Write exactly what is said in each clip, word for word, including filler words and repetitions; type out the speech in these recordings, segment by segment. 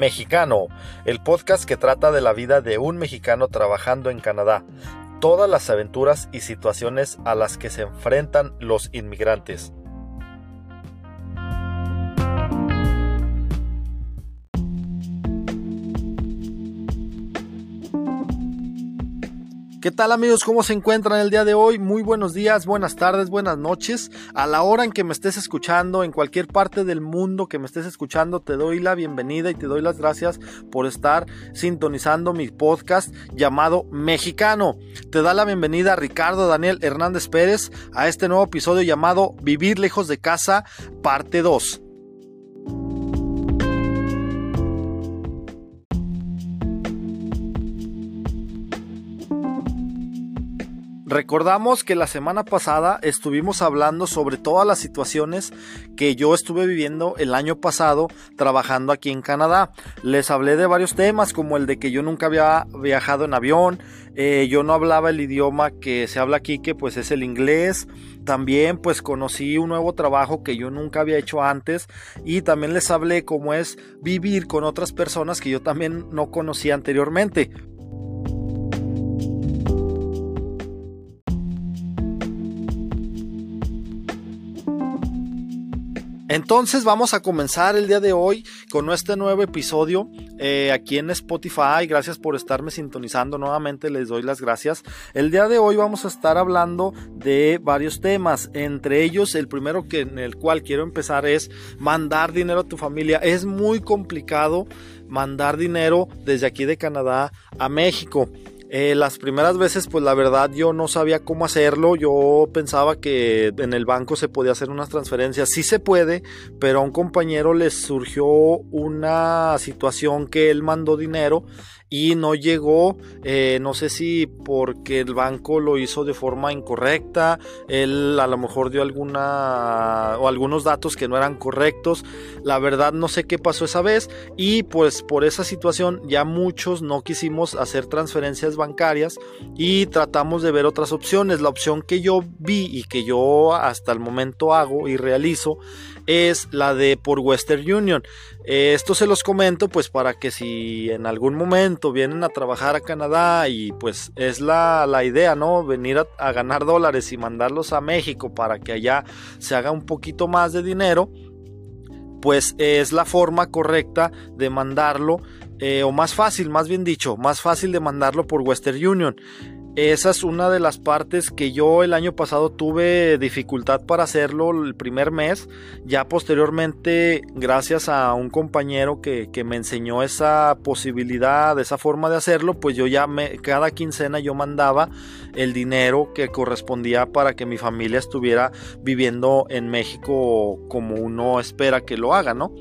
Mexicano, el podcast que trata de la vida de un mexicano trabajando en Canadá, todas las aventuras y situaciones a las que se enfrentan los inmigrantes. ¿Qué tal, amigos? ¿Cómo se encuentran el día de hoy? Muy buenos días, buenas tardes, buenas noches. A la hora en que me estés escuchando, en cualquier parte del mundo que me estés escuchando, te doy la bienvenida y te doy las gracias por estar sintonizando mi podcast llamado Mexicano. Te da la bienvenida Ricardo Daniel Hernández Pérez a este nuevo episodio llamado Vivir lejos de casa, parte dos. Recordamos que la semana pasada estuvimos hablando sobre todas las situaciones que yo estuve viviendo el año pasado trabajando aquí en Canadá. Les hablé de varios temas, como el de que yo nunca había viajado en avión, eh, yo no hablaba el idioma que se habla aquí, que pues es el inglés. También pues conocí un nuevo trabajo que yo nunca había hecho antes, y también les hablé cómo es vivir con otras personas que yo también no conocía anteriormente. Entonces vamos a comenzar el día de hoy con este nuevo episodio eh, aquí en Spotify. Gracias por estarme sintonizando nuevamente, les doy las gracias. El día de hoy vamos a estar hablando de varios temas, entre ellos el primero que, en el cual quiero empezar es mandar dinero a tu familia. Es muy complicado mandar dinero desde aquí de Canadá a México. Eh, las primeras veces pues la verdad yo no sabía cómo hacerlo. Yo pensaba que en el banco se podía hacer unas transferencias. Sí se puede, pero a un compañero le surgió una situación que él mandó dinero y no llegó, eh, no sé si porque el banco lo hizo de forma incorrecta, él a lo mejor dio alguna o algunos datos que no eran correctos. La verdad no sé qué pasó esa vez, y pues por esa situación ya muchos no quisimos hacer transferencias bancarias y tratamos de ver otras opciones. La opción que yo vi y que yo hasta el momento hago y realizo es la de por Western Union. Esto se los comento pues para que si en algún momento vienen a trabajar a Canadá y pues es la, la idea, ¿no? Venir a, a ganar dólares y mandarlos a México para que allá se haga un poquito más de dinero, pues es la forma correcta de mandarlo, eh, o más fácil, más bien dicho, más fácil de mandarlo por Western Union. Esa es una de las partes que yo el año pasado tuve dificultad para hacerlo el primer mes. Ya posteriormente, gracias a un compañero que, que me enseñó esa posibilidad, esa forma de hacerlo, pues yo ya me, cada quincena yo mandaba el dinero que correspondía para que mi familia estuviera viviendo en México como uno espera que lo haga, ¿no?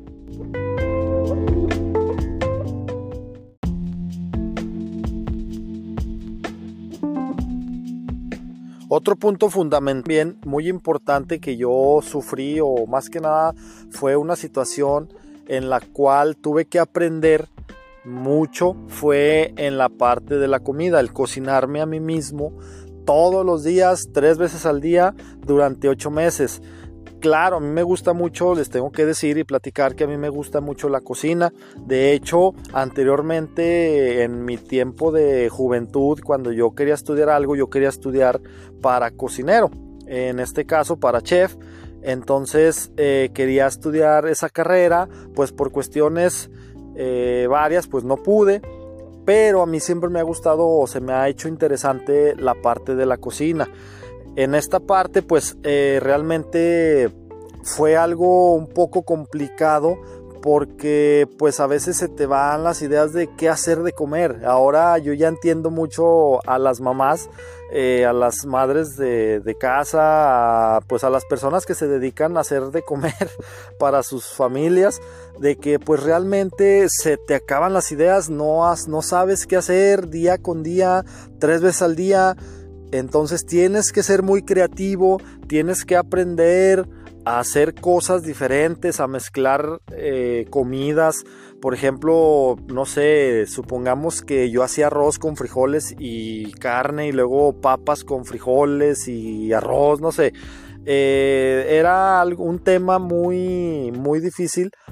Otro punto fundamental, bien, muy importante que yo sufrí, o más que nada fue una situación en la cual tuve que aprender mucho, fue en la parte de la comida, el cocinarme a mí mismo todos los días, tres veces al día durante ocho meses. Claro, a mí me gusta mucho, les tengo que decir y platicar que a mí me gusta mucho la cocina. De hecho, anteriormente en mi tiempo de juventud, cuando yo quería estudiar algo, yo quería estudiar para cocinero, en este caso para chef. Entonces eh, quería estudiar esa carrera, pues por cuestiones eh, varias, pues no pude. Pero a mí siempre me ha gustado, o se me ha hecho interesante la parte de la cocina. En esta parte pues eh, realmente fue algo un poco complicado, porque pues a veces se te van las ideas de qué hacer de comer. Ahora yo ya entiendo mucho a las mamás, eh, a las madres de, de casa, a, pues a las personas que se dedican a hacer de comer para sus familias, de que pues realmente se te acaban las ideas, no, has, no sabes qué hacer día con día, tres veces al día. Entonces tienes que ser muy creativo, tienes que aprender a hacer cosas diferentes, a mezclar eh, comidas. Por ejemplo, no sé, supongamos que yo hacía arroz con frijoles y carne, y luego papas con frijoles y arroz, no sé. Eh, era un tema muy, muy difícil,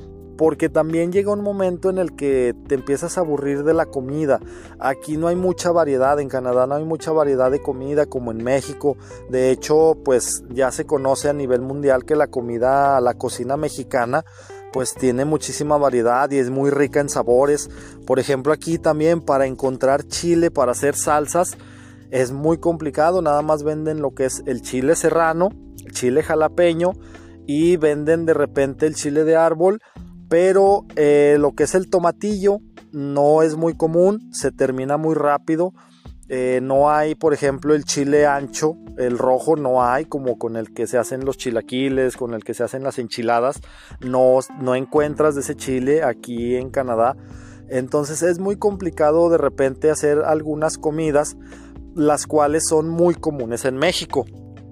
porque también llega un momento en el que te empiezas a aburrir de la comida. Aquí no hay mucha variedad, en Canadá no hay mucha variedad de comida como en México. De hecho, pues ya se conoce a nivel mundial que la comida, la cocina mexicana, pues tiene muchísima variedad y es muy rica en sabores. Por ejemplo, aquí también para encontrar chile para hacer salsas es muy complicado. Nada más venden lo que es el chile serrano, chile jalapeño, y venden de repente el chile de árbol, pero eh, lo que es el tomatillo no es muy común, se termina muy rápido. Eh, no hay, por ejemplo, el chile ancho, el rojo no hay, como con el que se hacen los chilaquiles, con el que se hacen las enchiladas. No, no encuentras de ese chile aquí en Canadá. Entonces es muy complicado de repente hacer algunas comidas, las cuales son muy comunes en México.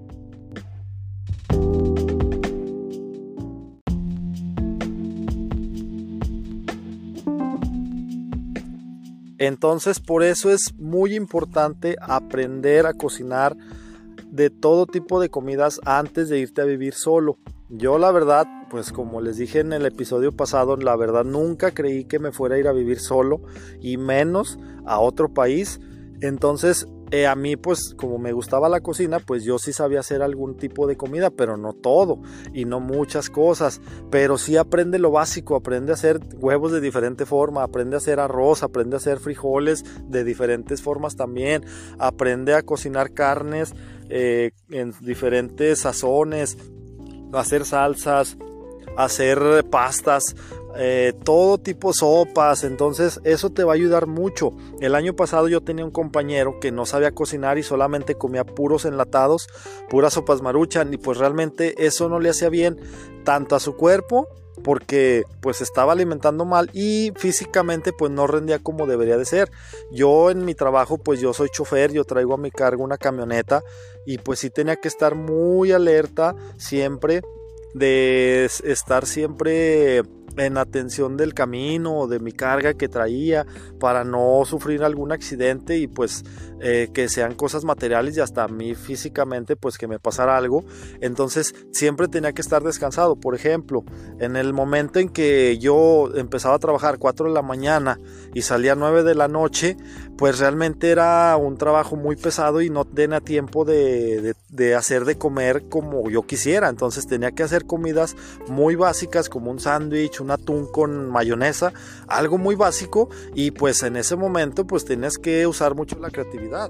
Entonces por eso es muy importante aprender a cocinar de todo tipo de comidas antes de irte a vivir solo. Yo la verdad, pues como les dije en el episodio pasado, la verdad nunca creí que me fuera a ir a vivir solo y menos a otro país. Entonces eh, a mí pues como me gustaba la cocina, pues yo sí sabía hacer algún tipo de comida, pero no todo y no muchas cosas. Pero sí aprende lo básico, aprende a hacer huevos de diferente forma, aprende a hacer arroz, aprende a hacer frijoles de diferentes formas también, aprende a cocinar carnes eh, en diferentes sazones, hacer salsas, hacer pastas, eh, todo tipo sopas. Entonces eso te va a ayudar mucho. El año pasado yo tenía un compañero que no sabía cocinar y solamente comía puros enlatados, puras sopas Maruchan, y pues realmente eso no le hacía bien tanto a su cuerpo, porque pues estaba alimentando mal, y físicamente pues no rendía como debería de ser. Yo en mi trabajo pues yo soy chofer, yo traigo a mi cargo una camioneta, y pues sí tenía que estar muy alerta siempre, de estar siempre en atención del camino, de mi carga que traía, para no sufrir algún accidente y pues eh, que sean cosas materiales y hasta a mí físicamente pues que me pasara algo. Entonces siempre tenía que estar descansado. Por ejemplo, en el momento en que yo empezaba a trabajar cuatro de la mañana y salía nueve de la noche, pues realmente era un trabajo muy pesado y no tenía tiempo de, de, de hacer de comer como yo quisiera. Entonces tenía que hacer comidas muy básicas como un sándwich, un atún con mayonesa, algo muy básico, y pues en ese momento pues tenías que usar mucho la creatividad.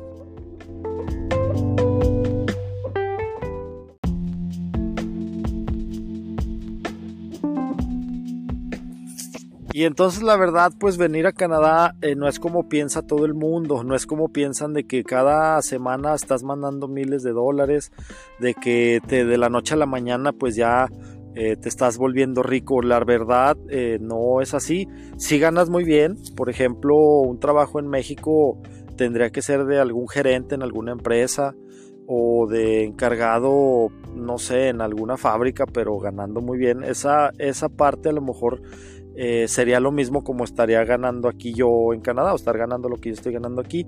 Y entonces la verdad pues venir a Canadá eh, no es como piensa todo el mundo, no es como piensan de que cada semana estás mandando miles de dólares, de que te, de la noche a la mañana pues ya eh, te estás volviendo rico. La verdad eh, no es así. Si ganas muy bien, por ejemplo un trabajo en México tendría que ser de algún gerente en alguna empresa o de encargado, no sé, en alguna fábrica, pero ganando muy bien. Esa, esa parte a lo mejor Eh, sería lo mismo como estaría ganando aquí yo en Canadá, o estar ganando lo que yo estoy ganando aquí.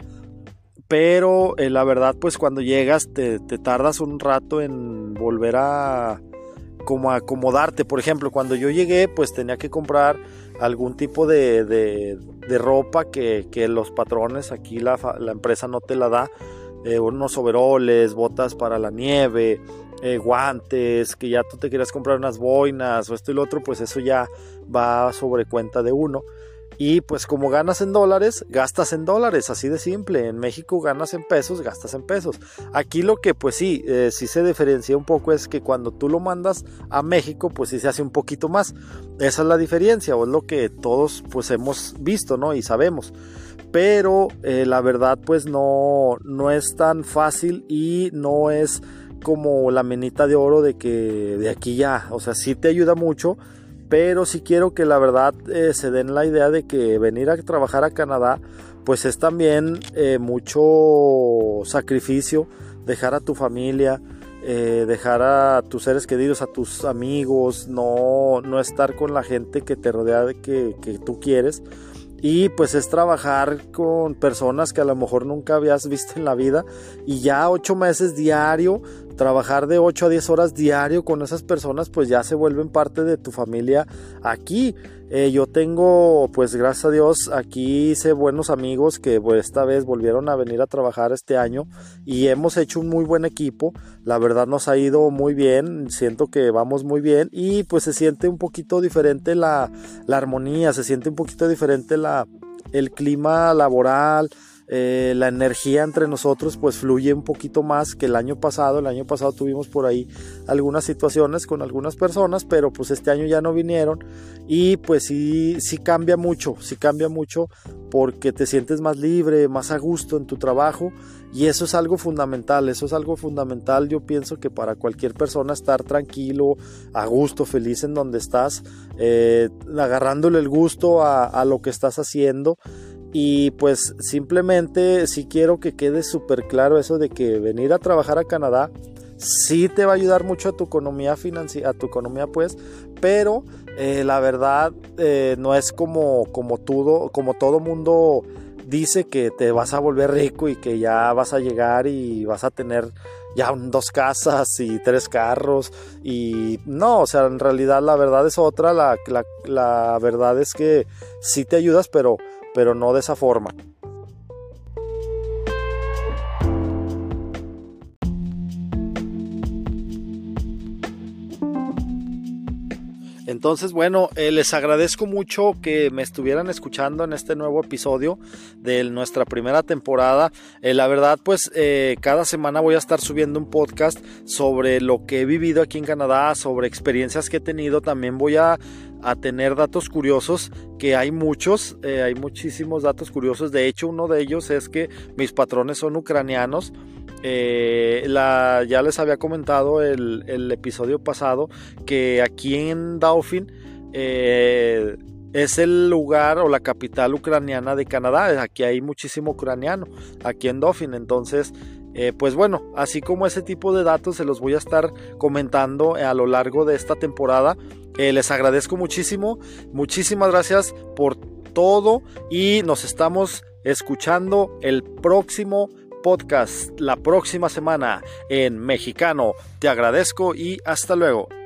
Pero eh, la verdad pues cuando llegas te, te tardas un rato en volver a como a acomodarte. Por ejemplo, cuando yo llegué pues tenía que comprar algún tipo de, de, de ropa que, que los patrones aquí la, la empresa no te la da, eh, unos overoles, botas para la nieve, Eh, guantes, que ya tú te quieras comprar unas boinas o esto y lo otro, pues eso ya va sobre cuenta de uno. Y pues como ganas en dólares, gastas en dólares, así de simple. En México ganas en pesos, gastas en pesos. Aquí lo que pues sí, eh, sí se diferencia un poco es que cuando tú lo mandas a México, pues sí se hace un poquito más. Esa es la diferencia, o es lo que todos pues hemos visto, ¿no? Y sabemos. Pero eh, la verdad pues no, no es tan fácil y no es como la minita de oro de que de aquí ya, o sea, sí te ayuda mucho, pero sí quiero que la verdad eh, se den la idea de que venir a trabajar a Canadá pues es también eh, mucho sacrificio, dejar a tu familia, eh, dejar a tus seres queridos, a tus amigos, no, no estar con la gente que te rodea de que, que tú quieres. Y pues es trabajar con personas que a lo mejor nunca habías visto en la vida, y ya ocho meses diario trabajar de ocho a diez horas diario con esas personas, pues ya se vuelven parte de tu familia aquí. Eh, yo tengo, pues gracias a Dios, aquí hice buenos amigos que pues, esta vez volvieron a venir a trabajar este año y hemos hecho un muy buen equipo. La verdad nos ha ido muy bien, siento que vamos muy bien y pues se siente un poquito diferente la, la armonía, se siente un poquito diferente la, el clima laboral. Eh, la energía entre nosotros pues fluye un poquito más que el año pasado. El año pasado tuvimos por ahí algunas situaciones con algunas personas, pero pues este año ya no vinieron y pues sí, sí cambia mucho, sí cambia mucho porque te sientes más libre, más a gusto en tu trabajo y eso es algo fundamental, eso es algo fundamental. Yo pienso que para cualquier persona estar tranquilo, a gusto, feliz en donde estás, eh, agarrándole el gusto a, a lo que estás haciendo. Y pues simplemente sí quiero que quede súper claro eso de que venir a trabajar a Canadá sí te va a ayudar mucho a tu economía financiera, a tu economía pues, pero eh, la verdad eh, no es como, como, todo, como todo mundo dice que te vas a volver rico y que ya vas a llegar y vas a tener ya dos casas y tres carros y no, o sea, en realidad la verdad es otra, la, la, la verdad es que sí te ayudas, pero pero no de esa forma. Entonces, bueno, eh, les agradezco mucho que me estuvieran escuchando en este nuevo episodio de nuestra primera temporada. Eh, la verdad, pues eh, cada semana voy a estar subiendo un podcast sobre lo que he vivido aquí en Canadá, sobre experiencias que he tenido. También voy a, a tener datos curiosos, que hay muchos, eh, hay muchísimos datos curiosos. De hecho, uno de ellos es que mis patrones son ucranianos. Eh, la, ya les había comentado el, el episodio pasado que aquí en Dauphin eh, es el lugar o la capital ucraniana de Canadá. Aquí hay muchísimo ucraniano aquí en Dauphin. Entonces eh, pues bueno, así como ese tipo de datos se los voy a estar comentando a lo largo de esta temporada. Eh, les agradezco muchísimo, muchísimas gracias por todo y nos estamos escuchando el próximo podcast la próxima semana en mexicano. Te agradezco y hasta luego.